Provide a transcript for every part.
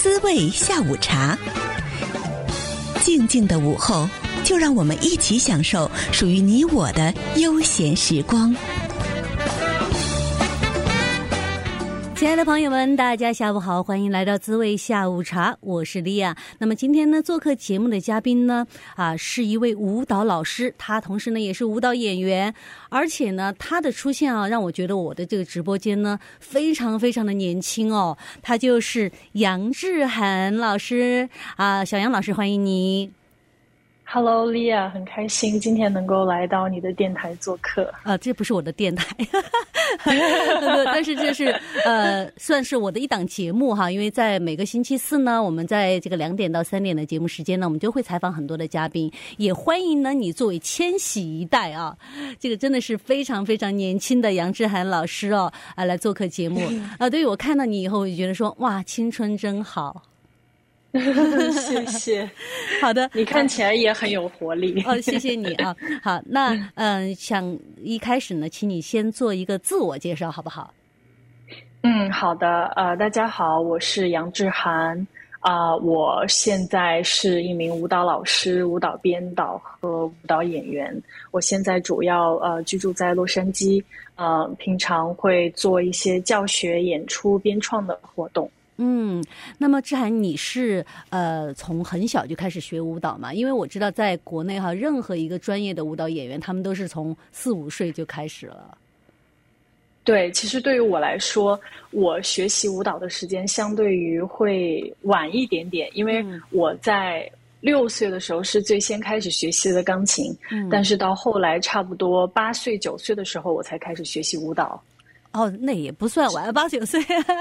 滋味下午茶，静静的午后，就让我们一起享受属于你我的悠闲时光。 亲爱的朋友们，大家下午好，欢迎来到滋味下午茶，我是莉亚。那么今天呢，做客节目的嘉宾呢，是一位舞蹈老师，他同时呢也是舞蹈演员，而且呢，他的出现让我觉得我的这个直播间呢非常非常的年轻哦。他就是杨致涵老师小杨老师，欢迎你。 Hello， 莉亚，很开心今天能够来到你的电台做客。 这不是我的电台，但是这是算是我的一档节目哈。因为在每个星期四呢，我们在这个2点到3点的节目时间呢，我们就会采访很多的嘉宾，也欢迎呢你作为千禧一代啊，这个真的是非常非常年轻的杨致涵老师哦，来做客节目对于我看到你以后，我就觉得说哇，青春真好。 谢谢。 好的， 你看起来也很有活力。 谢谢你啊。好，那想一开始呢，请你先做一个自我介绍，好不好？ 好的。大家好，我是杨致涵。我现在是一名舞蹈老师、舞蹈编导和舞蹈演员。我现在主要居住在洛杉矶，平常会做一些教学、演出、编创的活动。 那么致涵，你是从很小就开始学舞蹈吗？因为我知道在国内哈，任何一个专业的舞蹈演员，他们都是从4、5岁就开始了。 对，其实对于我来说，我学习舞蹈的时间相对于会晚一点点，因为我在6岁的时候是最先开始学习的钢琴，但是到后来差不多8岁、9岁的时候，我才开始学习舞蹈。 那也不算晚，8、9岁。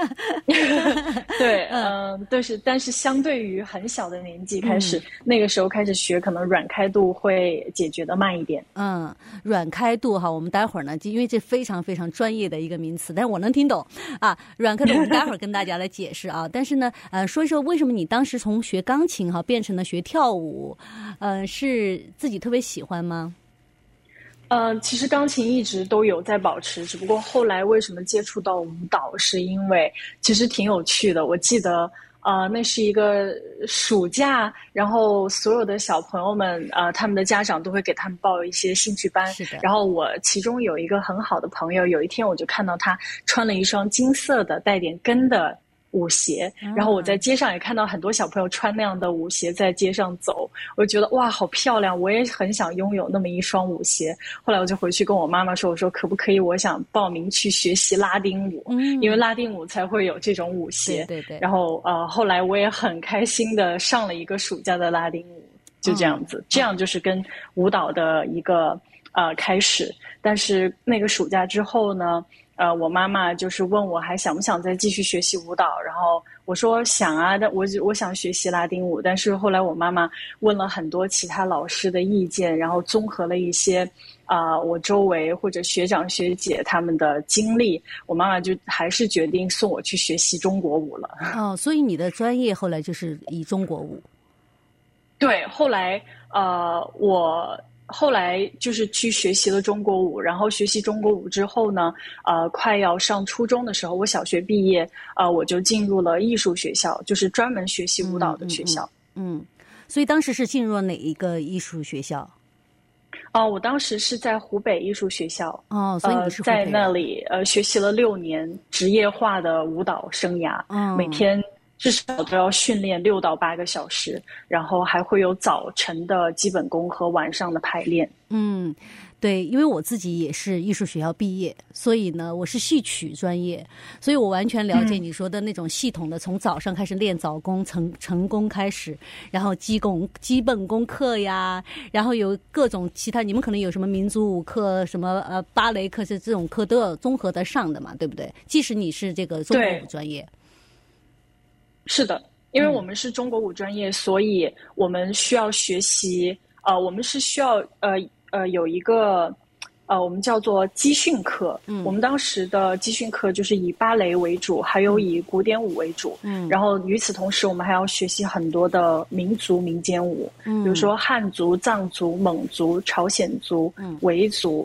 对，但是相对于很小的年纪开始，那个时候开始学，可能软开度会解决的慢一点。 软开度哈，我们待会儿呢，因为这非常非常专业的一个名词，但是我能听懂软开度我们待会儿跟大家来解释啊。但是呢，说一说为什么你当时从学钢琴变成了学跳舞，是自己特别喜欢吗？ 其实钢琴一直都有在保持，只不过后来为什么接触到舞蹈，是因为其实挺有趣的。我记得那是一个暑假，然后所有的小朋友们他们的家长都会给他们报一些兴趣班。 是的。 然后我其中有一个很好的朋友，有一天我就看到他穿了一双金色的带点跟的舞鞋，然后我在街上也看到很多小朋友穿那样的舞鞋在街上走，我就觉得哇，好漂亮，我也很想拥有那么一双舞鞋。后来我就回去跟我妈妈说，我说可不可以我想报名去学习拉丁舞，因为拉丁舞才会有这种舞鞋。 对。 然后后来我也很开心的上了一个暑假的拉丁舞，就这样子。这样就是跟舞蹈的一个开始。但是那个暑假之后呢，我妈妈就是问我还想不想再继续学习舞蹈，然后我说想啊，但我想学习拉丁舞。但是后来我妈妈问了很多其他老师的意见，然后综合了一些我周围或者学长学姐他们的经历，我妈妈就还是决定送我去学习中国舞了。 所以你的专业后来就是以中国舞？ 对，后来我后来就是去学习了中国舞，然后学习中国舞之后呢，快要上初中的时候，我小学毕业，我就进入了艺术学校，就是专门学习舞蹈的学校。 所以当时是进入了哪一个艺术学校？ 我当时是在湖北艺术学校。 所以你是湖北人。 在那里学习了6年职业化的舞蹈生涯，每天至少都要训练6到8个小时，然后还会有早晨的基本功和晚上的排练。 对，因为我自己也是艺术学校毕业，所以呢，我是戏曲专业，所以我完全了解你说的那种系统的，从早上开始练早功、晨功开始，然后基本功课呀，然后有各种其他，你们可能有什么民族舞课、什么芭蕾课，是这种课都要综合的上的嘛，对不对？即使你是这个中国舞专业。 是的，因为我们是中国舞专业，所以我们需要学习，我们是需要有一个我们叫做基训课。我们当时的基训课就是以芭蕾为主，还有以古典舞为主。然后与此同时，我们还要学习很多的民族民间舞，比如说汉族、藏族、蒙族、朝鲜族、维族。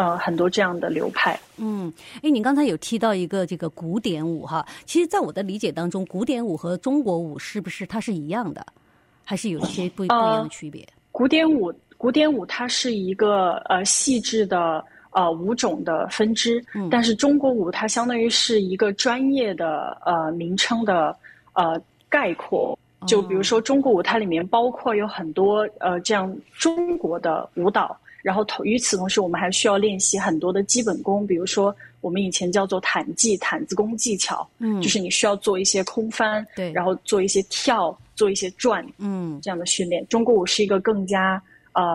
很多这样的流派。 你刚才有提到一个这个古典舞哈，其实在我的理解当中，古典舞和中国舞是不是它是一样的，还是有一些不一样的区别？ 古典舞它是一个细致的舞种的分支，但是中国舞它相当于是一个专业的名称的概括。就比如说中国舞，它里面包括有很多这样中国的舞蹈，然后与此同时，我们还需要练习很多的基本功，比如说我们以前叫做毯子功技巧，就是你需要做一些空翻， 对， 然后做一些跳，做一些转，这样的训练。中国舞是一个更加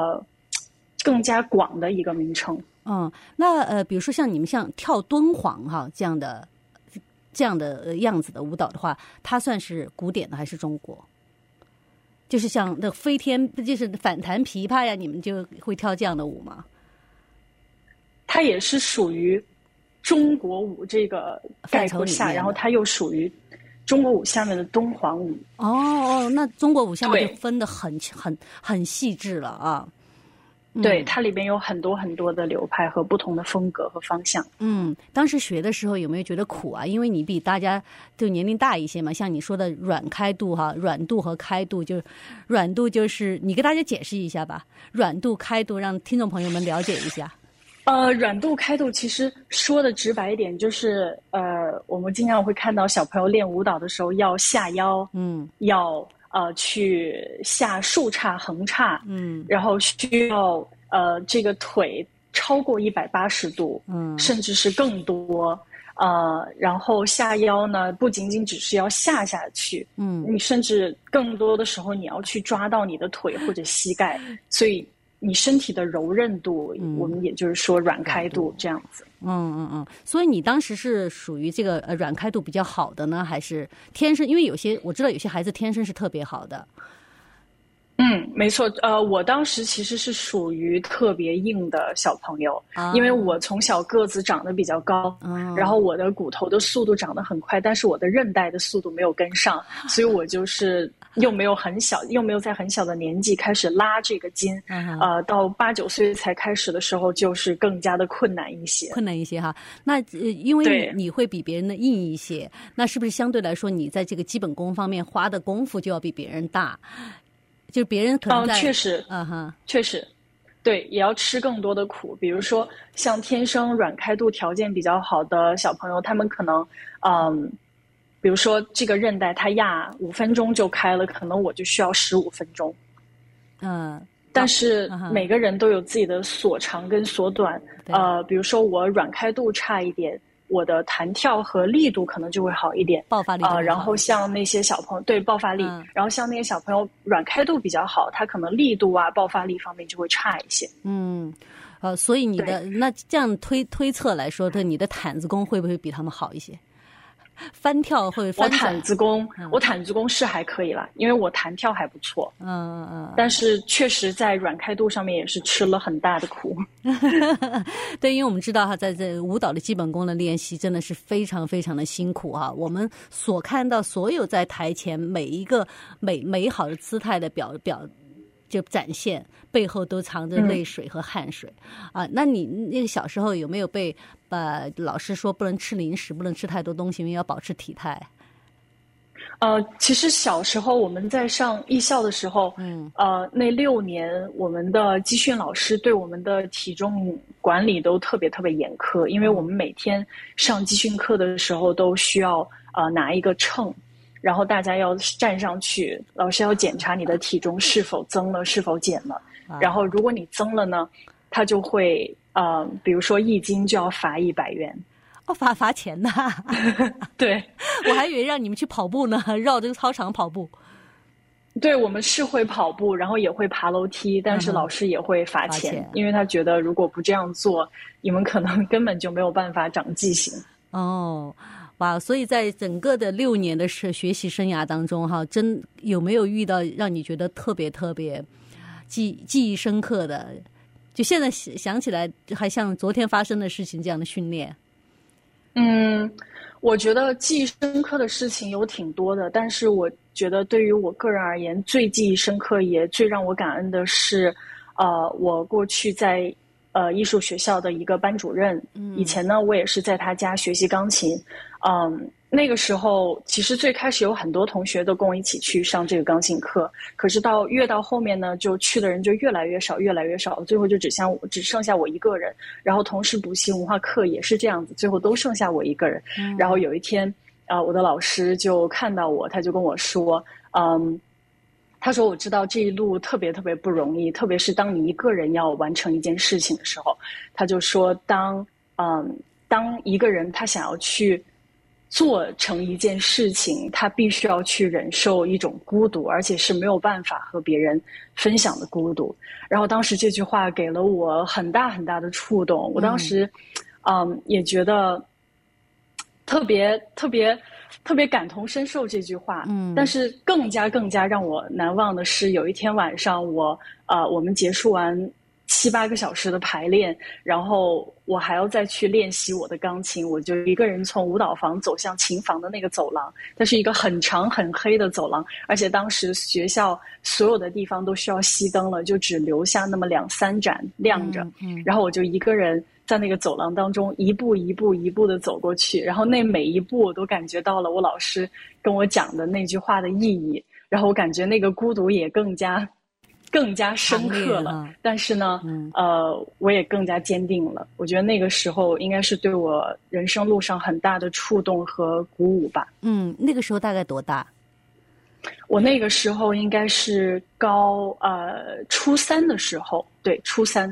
广的一个名称。 那比如说像你们像跳敦煌哈这样的样子的舞蹈的话，它算是古典的还是中国？就是像那飞天，就是反弹琵琶呀，你们就会跳这样的舞吗？ 它也是属于中国舞这个概括下，然后它又属于中国舞下面的敦煌舞。 那中国舞下面就分得很细致了啊。 对，它里边有很多很多的流派和不同的风格和方向。 当时学的时候有没有觉得苦啊？因为你比大家就年龄大一些嘛，像你说的软开度哈，软度和开度，就软度就是你给大家解释一下吧，软度开度让听众朋友们了解一下。 软度开度其实说的直白一点就是我们经常会看到小朋友练舞蹈的时候要下腰，要去下竖叉横叉，然后需要这个腿超过180度，甚至是更多，然后下腰呢不仅仅只是要下去，你甚至更多的时候你要去抓到你的腿或者膝盖，所以你身体的柔韧度，我们也就是说软开度这样子。 所以你当时是属于这个软开度比较好的呢，还是天生？因为我知道有些孩子天生是特别好的。 没错，我当时其实是属于特别硬的小朋友，因为我从小个子长得比较高，然后我的骨头的速度长得很快，但是我的韧带的速度没有跟上，所以我就是又没有在很小的年纪开始拉这个筋，到8、9岁才开始的时候，就是更加的困难一些哈。那因为你会比别人的硬一些，那是不是相对来说你在这个基本功方面花的功夫就要比别人大？就别人可能确实，确实，对，也要吃更多的苦。比如说，像天生软开度条件比较好的小朋友，他们可能，比如说这个韧带它压5分钟就开了，可能我就需要15分钟。但是每个人都有自己的所长跟所短。比如说我软开度差一点，我的弹跳和力度可能就会好一点， 爆发力然后像那些小朋友对爆发力，然后像那些小朋友软开度比较好，他可能力度啊爆发力方面就会差一些。 所以你的那这样推测来说，你的毯子功会不会比他们好一些？翻跳或者翻转， 我毯子功是还可以啦，因为我弹跳还不错。但是确实在软开度上面也是吃了很大的苦。 对，因为我们知道在这舞蹈的基本功的练习真的是非常非常的辛苦哈。我们所看到所有在台前每一个美好的姿态的表就展现，背后都藏着泪水和汗水那你那个小时候有没有被老师说不能吃零食，不能吃太多东西，因为要保持体态？ 其实小时候我们在上艺校的时候，那6年我们的基训老师对我们的体重管理都特别特别严苛，因为我们每天上基训课的时候都需要拿一个秤，然后大家要站上去，老师要检查你的体重是否增了，是否减了。然后如果你增了呢，他就会比如说1斤就要罚100元。 罚钱呐？ 对， 我还以为让你们去跑步呢，绕这个操场跑步。 对，我们是会跑步，然后也会爬楼梯，但是老师也会罚钱，因为他觉得如果不这样做，你们可能根本就没有办法长记性。 哇！所以在整个的6年的学习生涯当中，真有没有遇到让你觉得特别特别记忆深刻的？就现在想起来，还像昨天发生的事情这样的训练？ 我觉得记忆深刻的事情有挺多的，但是我觉得对于我个人而言，最记忆深刻也最让我感恩的是，我过去在艺术学校的一个班主任。以前呢，我也是在他家学习钢琴。那个时候其实最开始有很多同学都跟我一起去上这个钢琴课，可是越到后面呢，就去的人就越来越少，最后就只剩下我一个人。然后同时补习文化课也是这样子，最后都剩下我一个人。然后有一天我的老师就看到我，他就跟我说，他说我知道这一路特别特别不容易，特别是当你一个人要完成一件事情的时候。他就说当一个人他想要去做成一件事情，他必须要去忍受一种孤独，而且是没有办法和别人分享的孤独。然后当时这句话给了我很大很大的触动，我当时也觉得特别感同身受这句话。但是更加让我难忘的是，有一天晚上我们结束完7-8个小时的排练，然后我还要再去练习我的钢琴，我就一个人从舞蹈房走向琴房的那个走廊。它是一个很长很黑的走廊，而且当时学校所有的地方都需要熄灯了，就只留下那么2-3盏亮着。然后我就一个人在那个走廊当中一步一步的走过去，然后那每一步我都感觉到了我老师跟我讲的那句话的意义，然后我感觉那个孤独也更加深刻了。但是呢我也更加坚定了。我觉得那个时候应该是对我人生路上很大的触动和鼓舞吧。 那个时候大概多大？ 我那个时候应该是初3的时候。对，初3。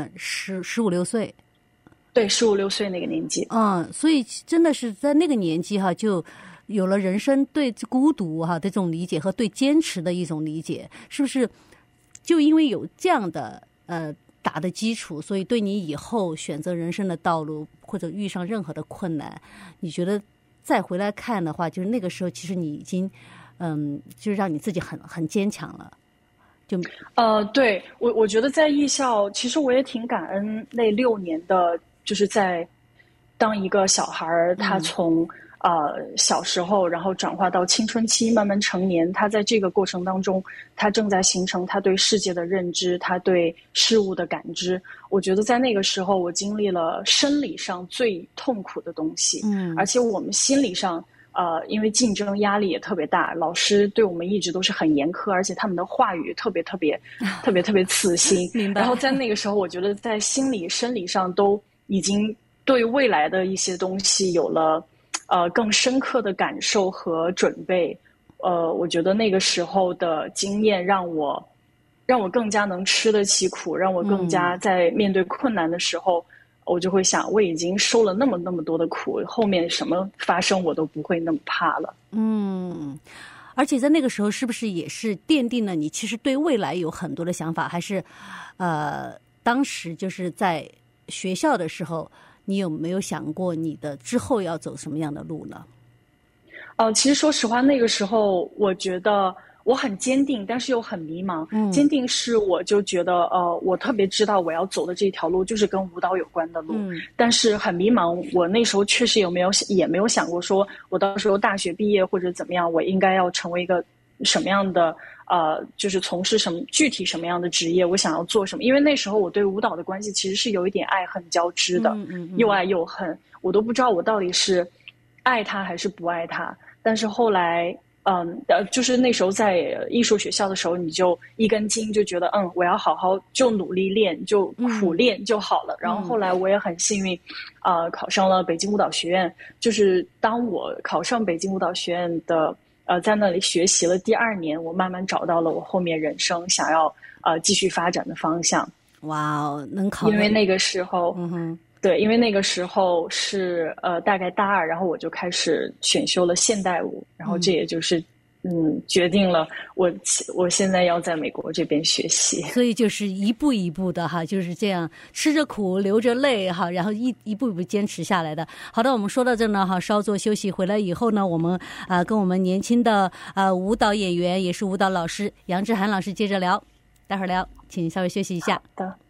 15-16岁。 对，15-16岁那个年纪。 所以真的是在那个年纪就有了人生对孤独的这种理解和对坚持的一种理解，是不是？就因为有这样的打的基础，所以对你以后选择人生的道路或者遇上任何的困难，你觉得再回来看的话，就是那个时候其实你已经就是让你自己很坚强了。 对，我觉得在艺校，其实我也挺感恩那6年的，就是在当一个小孩他从小时候然后转化到青春期慢慢成年，他在这个过程当中他正在形成他对世界的认知，他对事物的感知。我觉得在那个时候我经历了生理上最痛苦的东西。而且我们心理上因为竞争压力也特别大，老师对我们一直都是很严苛，而且他们的话语特别刺心。然后在那个时候我觉得在心理生理上都已经对未来的一些东西有了更深刻的感受和准备。我觉得那个时候的经验让我更加能吃得起苦，让我更加在面对困难的时候，我就会想我已经受了那么多的苦，后面什么发生我都不会那么怕了。 而且在那个时候是不是也是奠定了你其实对未来有很多的想法？还是当时就是在学校的时候你有没有想过你的之后要走什么样的路呢？ 其实说实话那个时候我觉得我很坚定，但是又很迷茫。坚定是我就觉得我特别知道我要走的这条路就是跟舞蹈有关的路。但是很迷茫，我那时候确实也没有想过说我到时候大学毕业或者怎么样，我应该要成为一个什么样的就是从事具体什么样的职业，我想要做什么。因为那时候我对舞蹈的关系其实是有一点爱恨交织的。又爱又恨，我都不知道我到底是爱他还是不爱他。但是后来就是那时候在艺术学校的时候，你就一根筋，就觉得我要好好就努力练，就苦练就好了。然后后来我也很幸运考上了北京舞蹈学院。就是当我考上北京舞蹈学院的在那里学习了第2年，我慢慢找到了我后面人生想要继续发展的方向。 哇哦，能考！ 因为那个时候对，因为那个时候是大概大2，然后我就开始选修了现代舞，然后这也就是决定了我现在要在美国这边学习。 所以就是一步一步的就是这样吃着苦流着泪然后一步一步坚持下来的。好的，我们说到这呢稍作休息，回来以后呢我们跟我们年轻的舞蹈演员也是舞蹈老师杨志涵老师接着聊，待会儿聊，请稍微休息一下。 好的。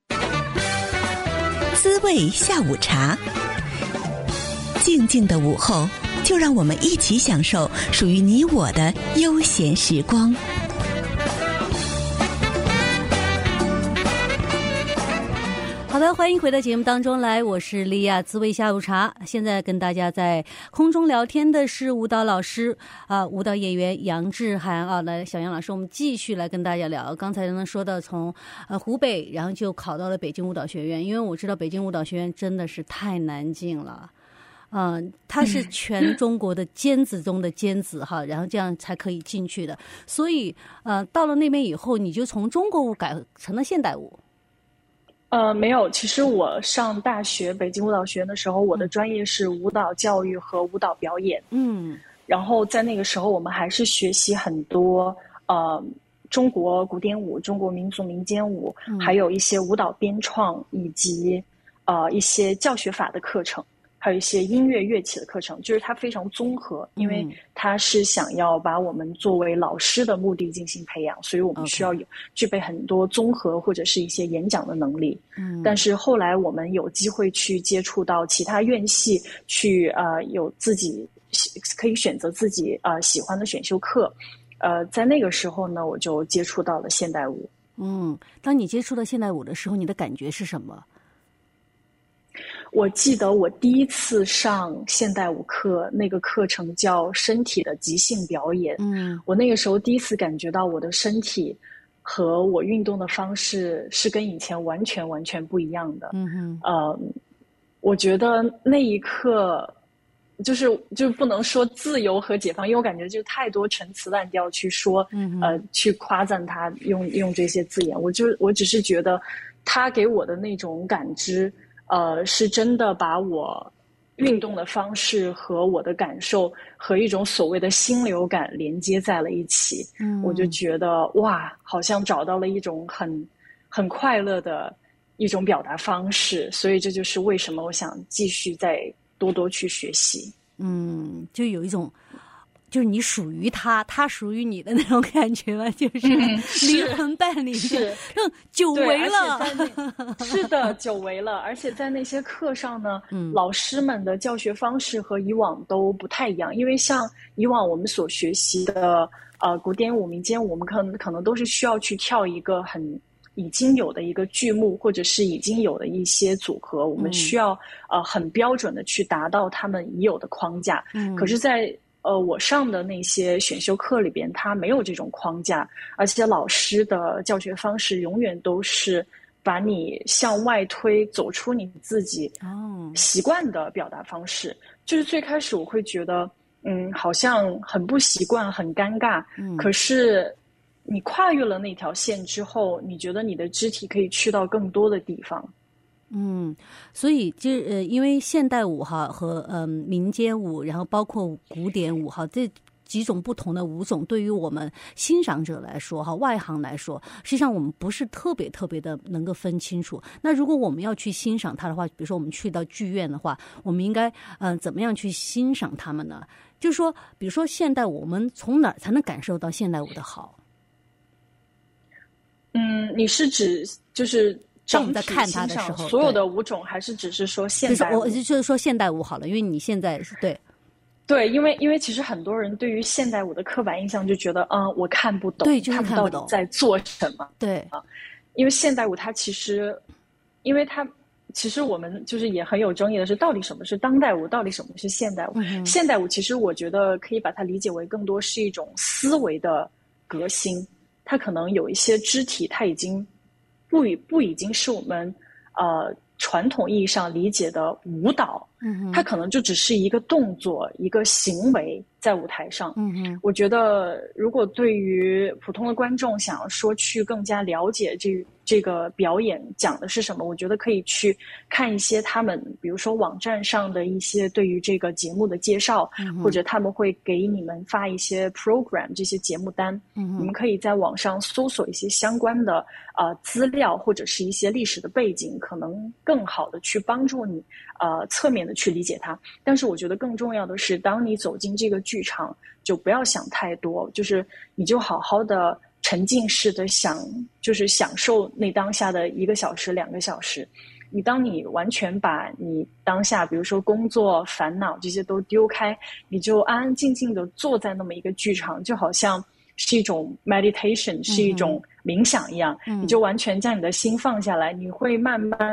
滋味下午茶，静静的午后，就让我们一起享受属于你我的悠闲时光。好好的，欢迎回到节目当中来，我是莉亚，滋味下午茶。现在跟大家在空中聊天的是舞蹈老师舞蹈演员杨志涵啊。来，小杨老师，我们继续来跟大家聊。刚才呢说到从湖北，然后就考到了北京舞蹈学院，因为我知道北京舞蹈学院真的是太难进了。它是全中国的尖子中的尖子哈，然后这样才可以进去的。所以到了那边以后，你就从中国舞改成了现代舞。 没有，其实我上大学北京舞蹈学院的时候，我的专业是舞蹈教育和舞蹈表演。然后在那个时候，我们还是学习很多中国古典舞、中国民族民间舞，还有一些舞蹈编创以及一些教学法的课程。还有一些音乐乐器的课程，就是它非常综合，因为它是想要把我们作为老师的目的进行培养，所以我们需要具备很多综合或者是一些演讲的能力。但是后来我们有机会去接触到其他院系，去有自己可以选择自己喜欢的选修课。在那个时候呢，我就接触到了现代舞。 当你接触到现代舞的时候，你的感觉是什么？ 我记得我第一次上现代舞课，那个课程叫身体的即兴表演。我那个时候第一次感觉到我的身体和我运动的方式是跟以前完全不一样的。我觉得那一刻就不能说自由和解放，因为我感觉就太多陈词滥调去说，去夸赞他，用这些字眼。我只是觉得他给我的那种感知。是真的把我运动的方式和我的感受和一种所谓的心流感连接在了一起。我就觉得哇，好像找到了一种很快乐的一种表达方式，所以这就是为什么我想继续再多去学习。 就有一种就是你属于他，他属于你的那种感觉吧，就是灵魂伴侣，是久违了。 是的，久违了。而且在那些课上呢，老师们的教学方式和以往都不太一样，因为像以往我们所学习的古典舞、民间舞，我们可能都是需要去跳一个已经有的一个剧目，或者是已经有的一些组合，我们需要很标准的去达到他们已有的框架。可是在我上的那些选修课里边，它没有这种框架，而且老师的教学方式永远都是把你向外推，走出你自己习惯的表达方式。就是最开始我会觉得，好像很不习惯，很尴尬。可是你跨越了那条线之后，你觉得你的肢体可以去到更多的地方。 所以因为现代舞哈和民间舞，然后包括古典舞哈，这几种不同的舞种，对于我们欣赏者来说哈，外行来说，实际上我们不是特别的能够分清楚。那如果我们要去欣赏它的话，比如说我们去到剧院的话，我们应该怎么样去欣赏它们呢？就是说，比如说现代舞，我们从哪儿才能感受到现代舞的好？ 你是指就是当我们在看它的时候， 所有的舞种，还是只是说现代舞？ 就是说现代舞好了，因为你现在是对，因为其实很多人对于现代舞的刻板印象就觉得，我看不懂， 对，就是看不懂在做什么。 对因为现代舞它其实我们就是也很有争议的是，到底什么是当代舞，到底什么是现代舞？现代舞其实我觉得可以把它理解为更多是一种思维的革新，它可能有一些肢体，它已经不已经是我们传统意义上理解的舞蹈，它可能就只是一个动作，一个行为在舞台上。我觉得如果对于普通的观众想要说去更加了解这个表演讲的是什么，我觉得可以去看一些他们比如说网站上的一些对于这个节目的介绍，或者他们会给你们发一些 program 这些节目单，你们可以在网上搜索一些相关的资料，或者是一些历史的背景，可能更好的去帮助你侧面的去理解它。但是我觉得更重要的是，当你走进这个剧场，就不要想太多，就是你就好好的沉浸式的就是享受那当下的1个小时、2个小时。当你完全把你当下比如说工作、烦恼这些都丢开，你就安安静静的坐在那么一个剧场，就好像是一种 meditation， 是一种冥想一样，你就完全将你的心放下来，你会慢慢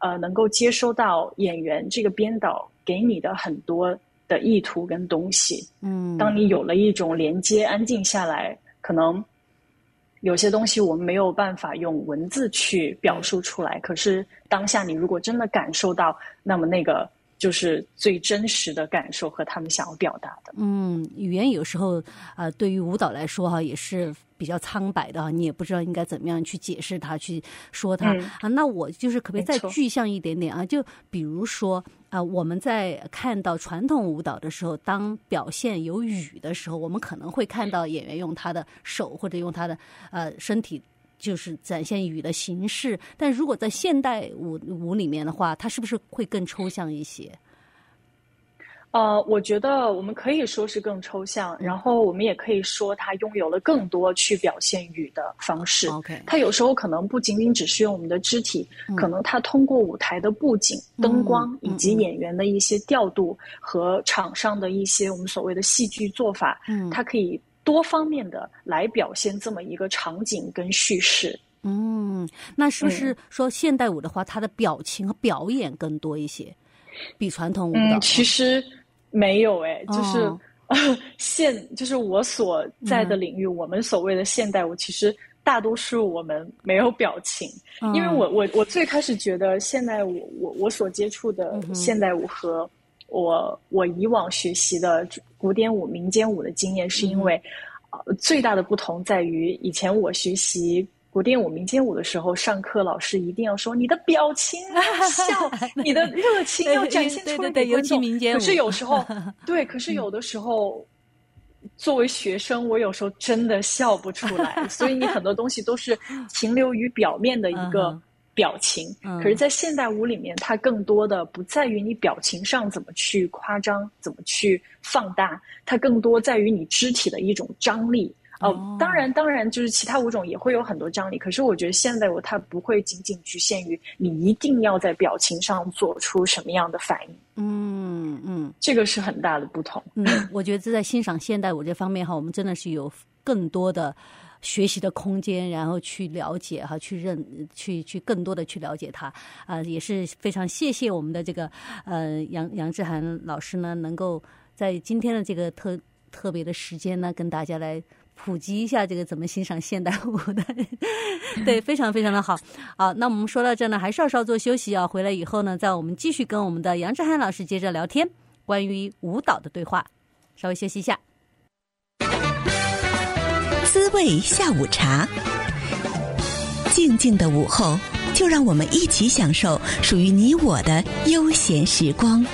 能够接收到演员这个编导给你的很多的意图跟东西。当你有了一种连接，安静下来，可能有些东西我们没有办法用文字去表述出来，可是当下你如果真的感受到，那么那个就是最真实的感受和他们想要表达的。 语言有时候对于舞蹈来说哈也是比较苍白的，你也不知道应该怎么样去解释它，去说它那我就是可不可以再具象一点点啊？就比如说我们在看到传统舞蹈的时候，当表现有雨的时候，我们可能会看到演员用他的手或者用他的身体就是展现雨的形式，但如果在现代舞里面的话，它是不是会更抽象一些？ 我觉得我们可以说是更抽象，然后我们也可以说它拥有了更多去表现语的方式。它有时候可能不仅仅只是用我们的肢体，可能它通过舞台的布景、灯光以及演员的一些调度和场上的一些我们所谓的戏剧做法，它可以多方面的来表现这么一个场景跟叙事。 那是不是说现代舞的话，它的表情和表演更多一些，比传统舞蹈？ 其实没有就是就是我所在的领域，我们所谓的现代舞，其实大多数我们没有表情，因为我最开始觉得现代舞，我所接触的现代舞和我以往学习的古典舞、民间舞的经验，是因为最大的不同在于，以前我学习古典舞、民间舞的时候，上课老师一定要说你的表情笑，你的热情要展现出来给观众。可是有时候，可是有的时候，作为学生，我有时候真的笑不出来，所以你很多东西都是停留于表面的一个表情。可是在现代舞里面，它更多的不在于你表情上怎么去夸张，怎么去放大，它更多在于你肢体的一种张力。当然就是其他舞种也会有很多张力，可是我觉得现代舞它不会仅仅局限于你一定要在表情上做出什么样的反应。这个是很大的不同。 我觉得在欣赏现代舞这方面哈，我们真的是有更多的学习的空间，然后去了解哈，去更多的去了解它也是非常谢谢我们的这个杨志涵老师呢，能够在今天的这个特别的时间呢，跟大家来普及一下这个怎么欣赏现代舞的。对，非常非常的好。那我们说到这呢，还是要稍作休息啊。回来以后呢，我们继续跟我们的杨志涵老师接着聊天，关于舞蹈的对话。稍微休息一下。 滋味下午茶，静静的午后，就让我们一起享受属于你我的悠闲时光。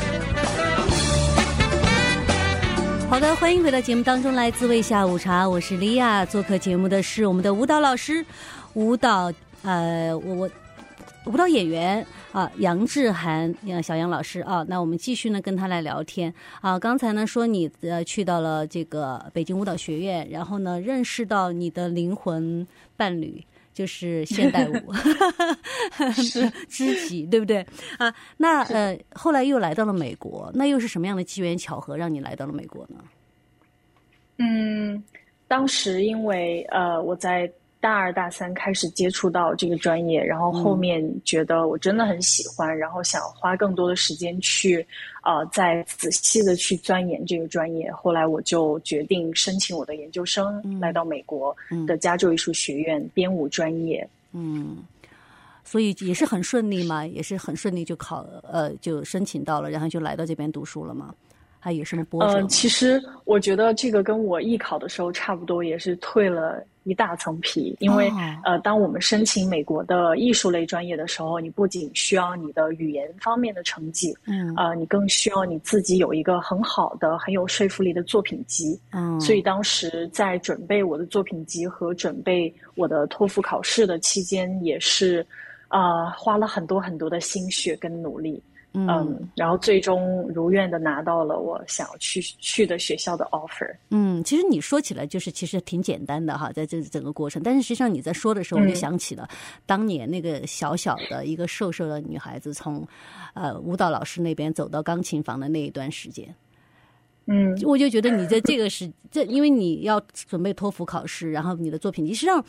好的，欢迎回到节目当中来，滋味下午茶，我是莉亚。做客节目的是我们的舞蹈老师，舞蹈演员杨志涵小杨老师那我们继续呢跟他来聊天刚才呢说你去到了这个北京舞蹈学院，然后呢认识到你的灵魂伴侣就是现代舞是知己，对不对那后来又来到了美国，那又是什么样的机缘巧合让你来到了美国呢？ 当时因为我在大二大三开始接触到这个专业，然后后面觉得我真的很喜欢，然后想花更多的时间去再仔细的去钻研这个专业。后来我就决定申请我的研究生，来到美国的加州艺术学院编舞专业。 所以也是很顺利嘛，也是很顺利就就申请到了，然后就来到这边读书了吗？还有什么波折？ 其实我觉得这个跟我艺考的时候差不多，也是蜕了一大层皮。因为当我们申请美国的艺术类专业的时候，你不仅需要你的语言方面的成绩，你更需要你自己有一个很好的、很有说服力的作品集。所以当时在准备我的作品集和准备我的托福考试的期间，也是花了很多很多的心血跟努力。然后最终如愿的拿到了我想要去的学校的 offer。 其实你说起来其实挺简单的哈，在这整个过程，但是实际上你在说的时候，我就想起了当年那个小小的一个瘦瘦的女孩子从舞蹈老师那边走到钢琴房的那一段时间。我就觉得你在这个因为你要准备托福考试，然后你的作品集实际上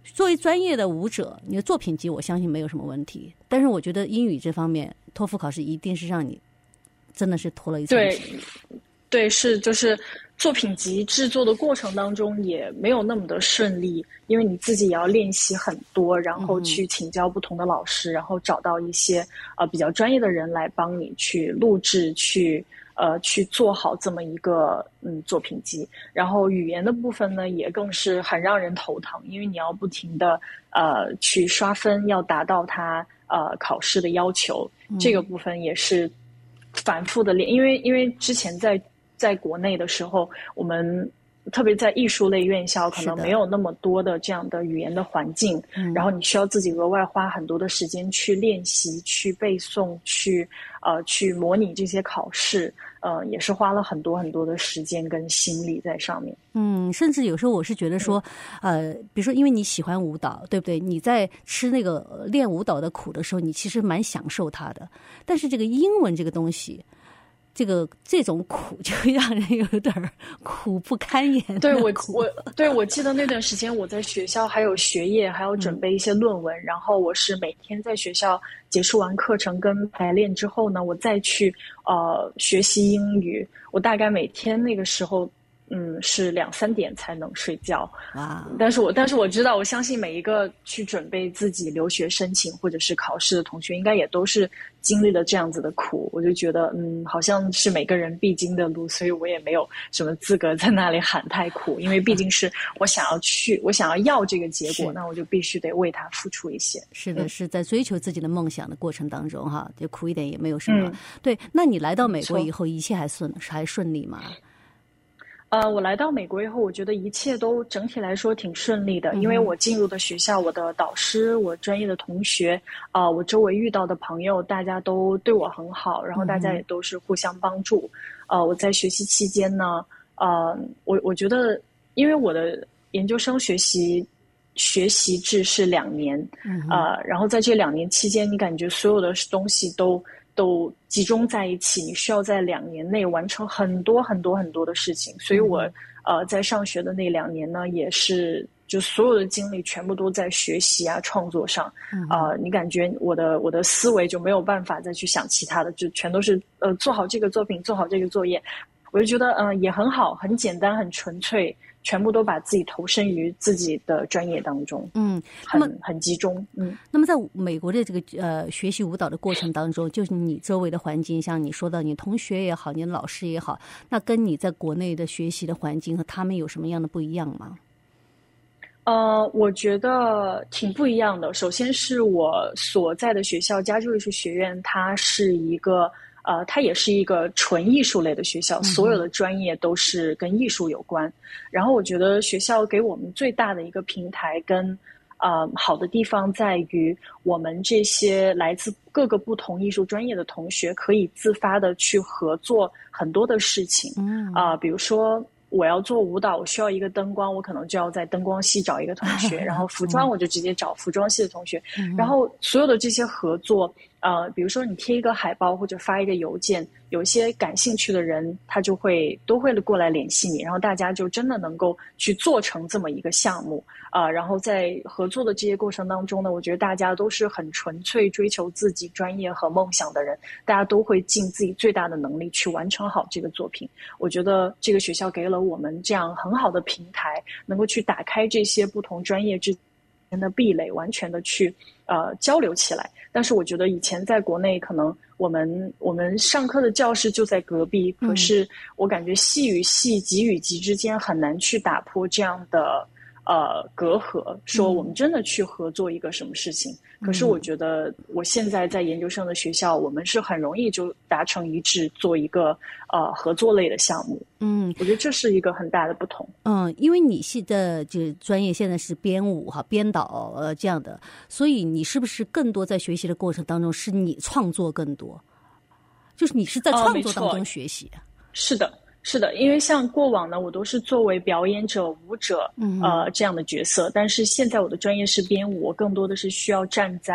作为专业的舞者，你的作品集我相信没有什么问题，但是我觉得英语这方面，托福考试一定是让你真的是拖了一层皮。 对，就是作品集制作的过程当中也没有那么的顺利，因为你自己也要练习很多，然后去请教不同的老师，然后找到一些比较专业的人来帮你去录制，去做好这么一个作品集。然后语言的部分呢，也更是很让人头疼，因为你要不停的去刷分，要达到它考试的要求，这个部分也是反复的练。因为之前在国内的时候，我们特别在艺术类院校可能没有那么多的这样的语言的环境，然后你需要自己额外花很多的时间去练习、去背誦、去模拟这些考试，也是花了很多很多的时间跟心力在上面。 甚至有时候我是觉得说，比如说因为你喜欢舞蹈，对不对？你在吃那个练舞蹈的苦的时候，你其实蛮享受它的。但是这个英文这个东西，这种苦就让人有点苦不堪言。 对，我记得那段时间我在学校还有学业，还要准备一些论文，然后我是每天在学校结束完课程跟排练之后呢，我再去学习英语。我大概每天那个时候是2-3点才能睡觉。但是我知道，我相信每一个去准备自己留学申请或者是考试的同学，应该也都是经历了这样子的苦。我就觉得好像是每个人必经的路，所以我也没有什么资格在那里喊太苦，因为毕竟是我想要这个结果，那我就必须得为它付出一些。 是的，是在追求自己的梦想的过程当中哈，就苦一点也没有什么。对，那你来到美国以后，一切还顺利吗？ 我来到美国以后，我觉得一切都整体来说挺顺利的，因为我进入的学校，我的导师，我专业的同学，我周围遇到的朋友，大家都对我很好，然后大家也都是互相帮助。我在学习期间呢，我觉得，因为我的研究生学习制是2年，然后在这2年期间，你感觉所有的东西都集中在一起，你需要在2年内完成很多很多很多的事情。所以我在上学的那2年呢，也是就所有的精力全部都在学习啊创作上。你感觉我的思维就没有办法再去想其他的，就全都是做好这个作品，做好这个作业。我就觉得也很好，很简单，很纯粹，全部都把自己投身于自己的专业当中，很集中。 那么在美国的这个学习舞蹈的过程当中，就是你周围的环境，像你说到你同学也好，你的老师也好，那跟你在国内的学习的环境和他们有什么样的不一样吗？ 我觉得挺不一样的。首先是我所在的学校加州艺术学院，它是一个它也是一个纯艺术类的学校，所有的专业都是跟艺术有关。然后我觉得学校给我们最大的一个平台跟好的地方在于，我们这些来自各个不同艺术专业的同学可以自发的去合作很多的事情。比如说我要做舞蹈，我需要一个灯光，我可能就要在灯光系找一个同学，然后服装我就直接找服装系的同学。然后所有的这些合作，比如说你贴一个海报或者发一个邮件，有一些感兴趣的人他都会过来联系你，然后大家就真的能够去做成这么一个项目。然后在合作的这些过程当中呢，我觉得大家都是很纯粹追求自己专业和梦想的人，大家都会尽自己最大的能力去完成好这个作品。我觉得这个学校给了我们这样很好的平台，能够去打开这些不同专业之间的壁垒，完全的去交流起来。但是我觉得以前在国内可能我们上课的教室就在隔壁，可是我感觉系与系、级与级之间很难去打破这样的隔阂，说我们真的去合作一个什么事情。可是我觉得我现在在研究生的学校，我们是很容易就达成一致，做一个合作类的项目。我觉得这是一个很大的不同。 因为你系的就专业现在是编舞哈、编导这样的，所以你是不是更多在学习的过程当中是你创作更多？就是你是在创作当中学习。 是的，因为像过往呢，我都是作为表演者、舞者，这样的角色。但是现在我的专业是编舞，我更多的是需要站在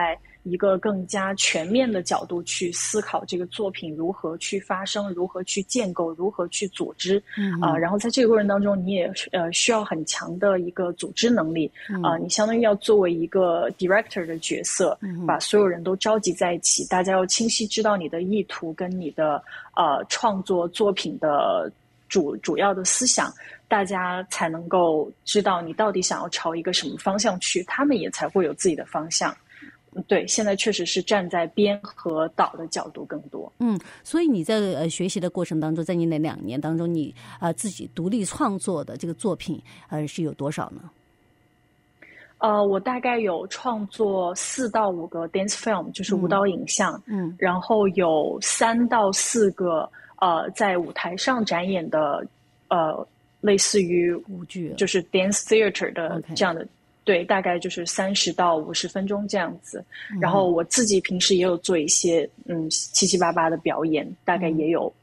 一个更加全面的角度去思考这个作品如何去发生，如何去建构，如何去组织。然后在这个过程当中，你也需要很强的一个组织能力。你相当于要作为一个 director 的角色，把所有人都召集在一起，大家要清晰知道你的意图跟你的创作作品的主要的思想，大家才能够知道你到底想要朝一个什么方向去，他们也才会有自己的方向。对，现在确实是站在编和导的角度更多。 所以你在学习的过程当中，在你那2年当中，你自己独立创作的这个作品是有多少呢？ 我大概有创作4到5个 dance film， 就是舞蹈影像，然后有3到4个在舞台上展演的类似于舞剧， 就是 dance theater 的这样的，对，大概就是30到50分钟这样子。然后我自己平时也有做一些七七八八的表演，大概也有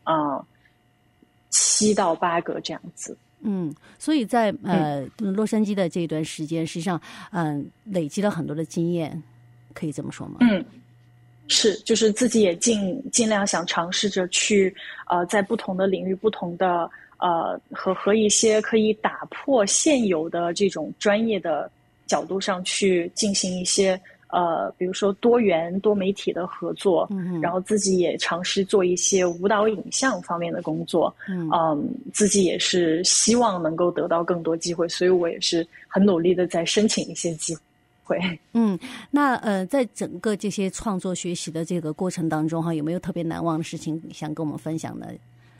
7到8个这样子。 所以在洛杉矶的这段时间，实际上累积了很多的经验，可以这么说吗？ 是，就是自己也尽量想尝试着去在不同的领域、不同的和一些可以打破现有的这种专业的角度上去进行一些比如说多元多媒体的合作，然后自己也尝试做一些舞蹈影像方面的工作，自己也是希望能够得到更多机会，所以我也是很努力的在申请一些机会。 那在整个这些创作学习的这个过程当中有没有特别难忘的事情想跟我们分享的？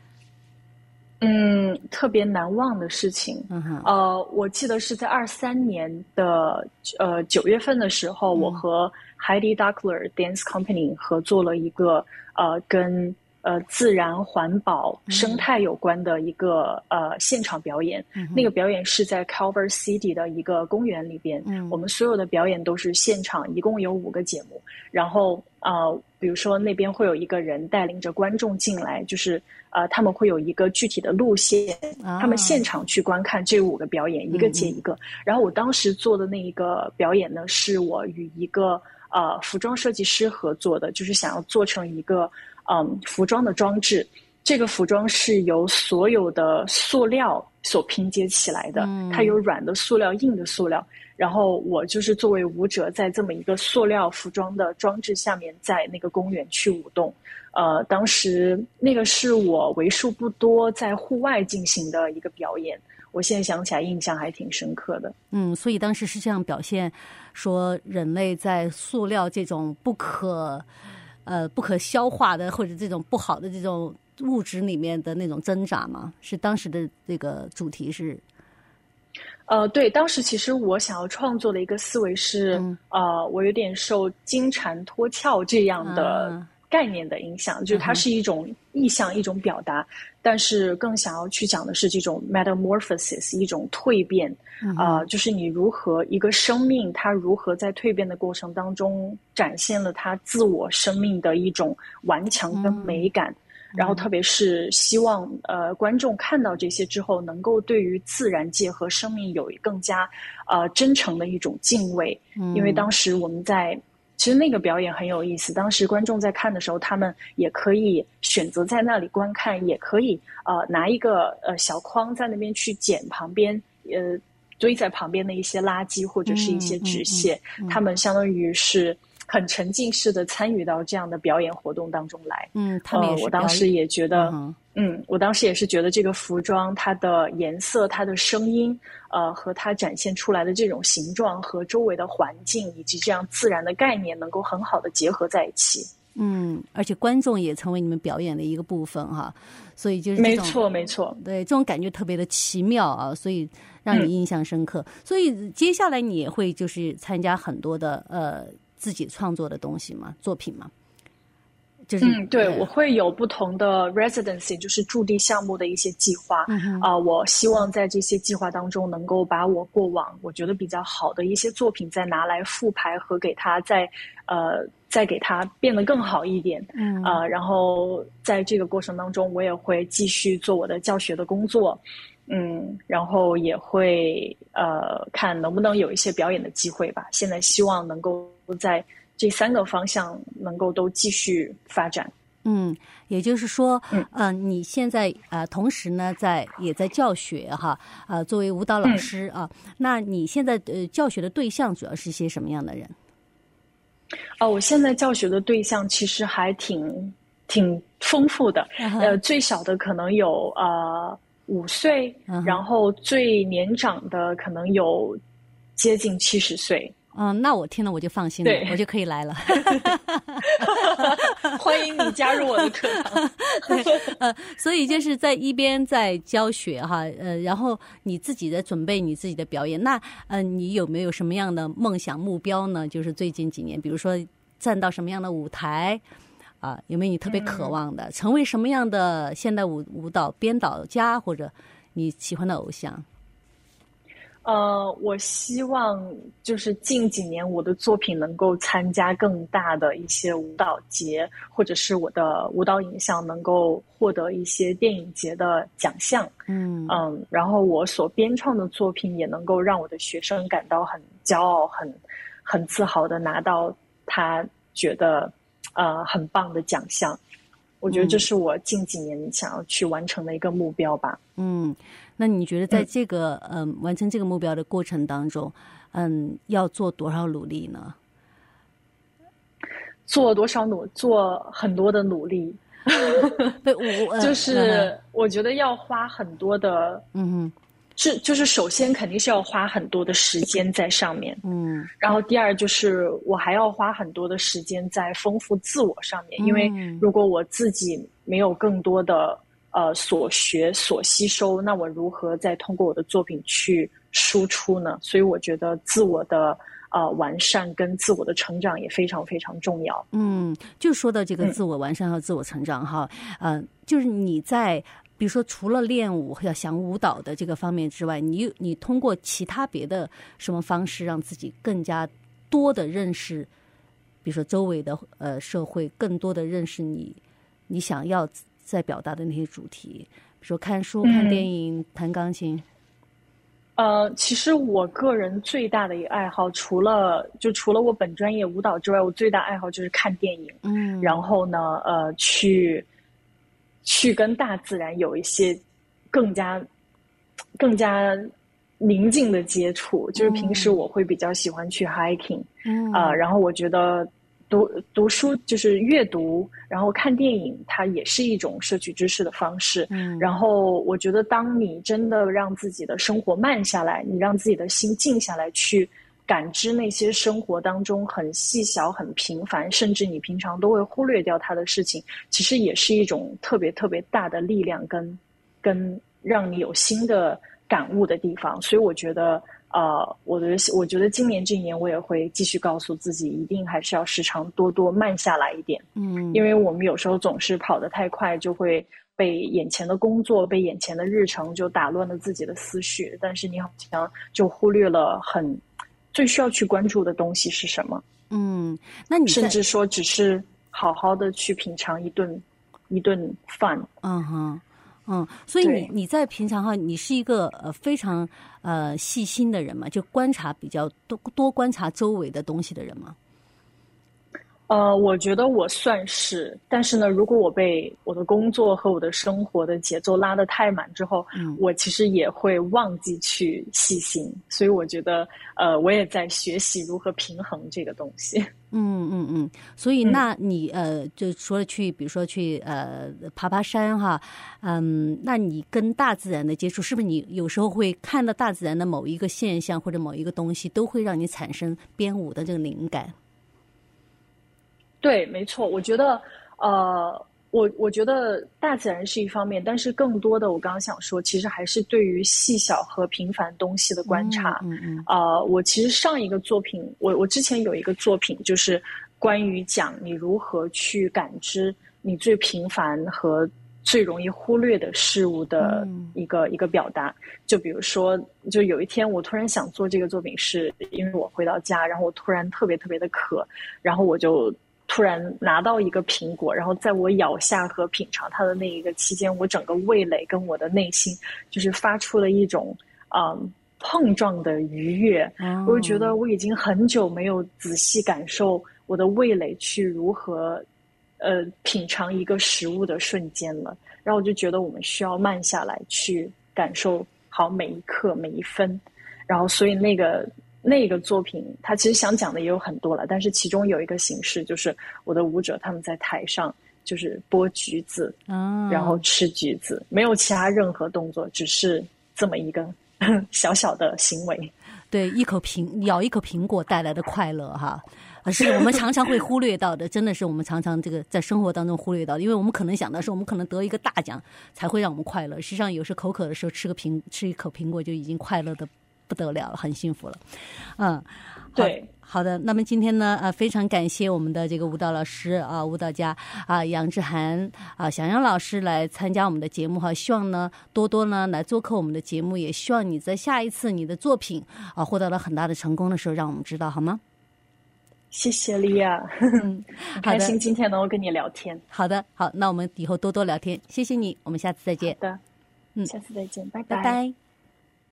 特别难忘的事情，我记得是在23年的9月份的时候，我和 Heidi Duckler Dance Company 合作了一个跟自然环保生态有关的一个现场表演。那个表演是在 Culver City 的一个公园里边，我们所有的表演都是现场，一共有5个节目。然后比如说那边会有一个人带领着观众进来，就是他们会有一个具体的路线，他们现场去观看这5个表演，一个接一个。然后我当时做的那一个表演呢，是我与一个服装设计师合作的，就是想要做成一个服装的装置。这个服装是由所有的塑料所拼接起来的，它有软的塑料、硬的塑料。然后我就是作为舞者，在这么一个塑料服装的装置下面，在那个公园去舞动。当时那个是我为数不多在户外进行的一个表演，我现在想起来印象还挺深刻的。 所以当时是这样表现，说人类在塑料这种不可消化的或者这种不好的这种物质里面的那种挣扎吗？是当时的这个主题是？ 对，当时其实我想要创作的一个思维是，我有点受金蝉脱壳这样的概念的影响，就是它是一种意象，一种表达，但是更想要去讲的是这种 metamorphosis， 一种蜕变，就是你如何一个生命，它如何在蜕变的过程当中展现了它自我生命的一种顽强跟美感。然后特别是希望观众看到这些之后，能够对于自然界和生命有更加真诚的一种敬畏。因为当时我们其实那个表演很有意思，当时观众在看的时候，他们也可以选择在那里观看，也可以拿一个小筐在那边去捡旁边堆在旁边的一些垃圾或者是一些纸屑，他们相当于是很沉浸式的参与到这样的表演活动当中来。 他们也是我当时也觉得，我当时也是觉得这个服装它的颜色、它的声音，和它展现出来的这种形状和周围的环境以及这样自然的概念能够很好的结合在一起。 而且观众也成为你们表演的一个部分哈，所以就是没错， 对，这种感觉特别的奇妙啊，所以让你印象深刻。所以接下来你也会就是参加很多的自己创作的东西吗？作品吗？就是对，我会有不同的 residency， 就是驻地项目的一些计划。我希望在这些计划当中，能够把我过往我觉得比较好的一些作品再拿来复排和给它再给它变得更好一点。然后在这个过程当中，我也会继续做我的教学的工作。然后也会看能不能有一些表演的机会吧。现在希望能够在这3个方向能够都继续发展。 也就是说，你现在同时呢也在教学哈，作为舞蹈老师啊，那你现在教学的对象主要是些什么样的人？ 我现在教学的对象其实还挺丰富的，最小的可能有5岁，然后最年长的可能有接近70岁。 那我听了我就放心了，我就可以来了。 欢迎你加入我的课堂。 所以就是在一边在教学哈，然后你自己在准备你自己的表演。那你有没有什么样的梦想目标呢？就是最近几年，比如说站到什么样的舞台有没有你特别渴望的，成为什么样的现代舞蹈编导家，或者你喜欢的偶像？ 我希望就是近几年我的作品能够参加更大的一些舞蹈节，或者是我的舞蹈影像能够获得一些电影节的奖项。然后我所编创的作品也能够让我的学生感到很骄傲、很自豪的拿到他觉得很棒的奖项。我觉得这是我近几年想要去完成的一个目标吧。 那你觉得在这个完成这个目标的过程当中，要做多少努力呢？ 做很多的努力。就是我觉得要花很多的，就是首先肯定是要花很多的时间在上面，然后第二就是我还要花很多的时间在丰富自我上面，因为如果我自己没有更多的所学所吸收，那我如何再通过我的作品去输出呢？所以我觉得自我的完善跟自我的成长也非常非常重要。 就说到这个自我完善和自我成长哈，就是你在比如说除了练舞要想舞蹈的这个方面之外，你通过其他别的什么方式让自己更加多的认识，比如说周围的社会，更多的认识你想要在表达的那些主题，比如说看书、看电影、弹钢琴。 其实我个人最大的一个爱好，除了我本专业舞蹈之外，我最大爱好就是看电影。然后呢，去跟大自然有一些更加宁静的接触。就是平时我会比较喜欢去 hiking，然后我觉得读书就是阅读，然后看电影，它也是一种摄取知识的方式。然后我觉得当你真的让自己的生活慢下来，你让自己的心静下来，去感知那些生活当中很细小、很平凡，甚至你平常都会忽略掉它的事情，其实也是一种特别特别大的力量跟让你有新的感悟的地方。所以我觉得我觉得今年这一年我也会继续告诉自己，一定还是要时常多慢下来一点。因为我们有时候总是跑得太快，就会被眼前的工作、被眼前的日程就打乱了自己的思绪，但是你好像就忽略了最需要去关注的东西是什么。 那你甚至说只是好好的去品尝一顿饭。 所以你在平常哈，你是一个非常细心的人嘛，就观察比较多观察周围的东西的人嘛。 我觉得我算是，但是呢，如果我被我的工作和我的生活的节奏拉得太满之后，我其实也会忘记去细心。所以我觉得，我也在学习如何平衡这个东西。 所以那你就除了比如说去爬山哈，那你跟大自然的接触，是不是你有时候会看到大自然的某一个现象或者某一个东西，都会让你产生编舞的这个灵感？ 对，没错。我觉得，我觉得大自然是一方面，但是更多的，我刚刚想说，其实还是对于细小和平凡东西的观察。我其实上一个作品，我之前有一个作品，就是关于讲你如何去感知你最平凡和最容易忽略的事物的一个表达。就比如说，就有一天我突然想做这个作品，是因为我回到家，然后我突然特别特别的渴，然后我就突然拿到一个苹果，然后在我咬下和品尝它的那一个期间，我整个味蕾跟我的内心就是发出了一种碰撞的愉悦。我就觉得我已经很久没有仔细感受我我的味蕾去如何品尝一个食物的瞬间了。然后我就觉得我们需要慢下来去感受好每一刻每一分。然后所以那个作品它其实想讲的也有很多了，但是其中有一个形式就是我的舞者他们在台上就是剥橘子，然后吃橘子，没有其他任何动作，只是这么一个小小的行为。 对，咬一口苹果带来的快乐哈，是我们常常会忽略到的，真的是我们常常这个在生活当中忽略到的，因为我们可能想的是我们可能得一个大奖才会让我们快乐，实际上有时口渴的时候吃一口苹果就已经快乐的不得了了，很幸福了。对，好的。那么今天呢，非常感谢我们的这个舞蹈老师啊，舞蹈家啊杨志涵啊小杨老师来参加我们的节目哈。希望呢多多呢来做客我们的节目，也希望你在下一次你的作品啊获得了很大的成功的时候，让我们知道好吗？ 谢谢莉亚，很开心今天能够跟你聊天。 好的，好，那我们以后多多聊天，谢谢你，我们下次再见。 好的，下次再见，拜拜拜。